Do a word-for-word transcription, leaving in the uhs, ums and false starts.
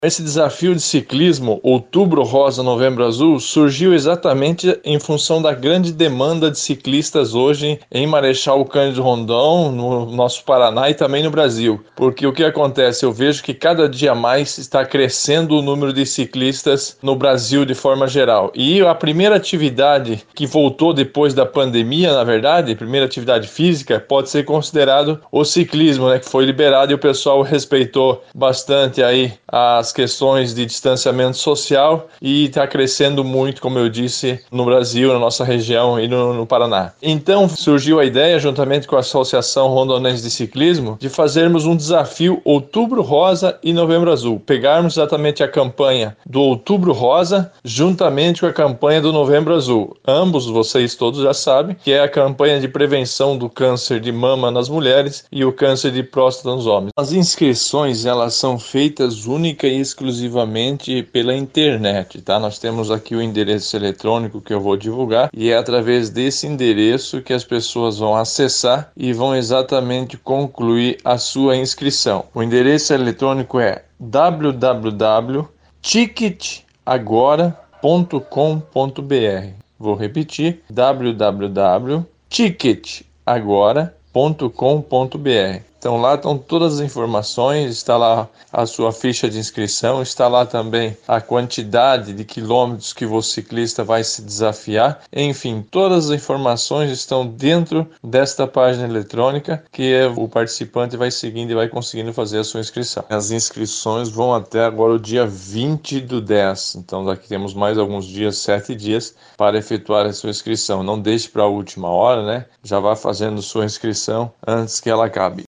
Esse desafio de ciclismo, Outubro Rosa, Novembro Azul, surgiu exatamente em função da grande demanda de ciclistas hoje em Marechal Cândido Rondon, no nosso Paraná e também no Brasil. Porque o que acontece? Eu vejo que cada dia mais está crescendo o número de ciclistas no Brasil de forma geral. E a primeira atividade que voltou depois da pandemia, na verdade, a primeira atividade física, pode ser considerado o ciclismo, né, que foi liberado e o pessoal respeitou bastante aí as questões de distanciamento social e está crescendo muito, como eu disse, no Brasil, na nossa região e no, no Paraná. Então surgiu a ideia, juntamente com a Associação Rondonense de Ciclismo, de fazermos um desafio Outubro Rosa e Novembro Azul. Pegarmos exatamente a campanha do Outubro Rosa juntamente com a campanha do Novembro Azul. Ambos, vocês todos já sabem, que é a campanha de prevenção do câncer de mama nas mulheres e o câncer de próstata nos homens. As inscrições, elas são feitas única e exclusivamente pela internet, tá? Nós temos aqui o endereço eletrônico que eu vou divulgar e é através desse endereço que as pessoas vão acessar e vão exatamente concluir a sua inscrição. O endereço eletrônico é w w w ponto ticket agora ponto com ponto b r. Vou repetir: w w w ponto ticket agora ponto com ponto b r. Então lá estão todas as informações, está lá a sua ficha de inscrição, está lá também a quantidade de quilômetros que o ciclista vai se desafiar. Enfim, todas as informações estão dentro desta página eletrônica que o participante vai seguindo e vai conseguindo fazer a sua inscrição. As inscrições vão até agora o dia vinte do dez, então daqui temos mais alguns dias, sete dias, para efetuar a sua inscrição. Não deixe para a última hora, né? Já vá fazendo sua inscrição antes que ela acabe.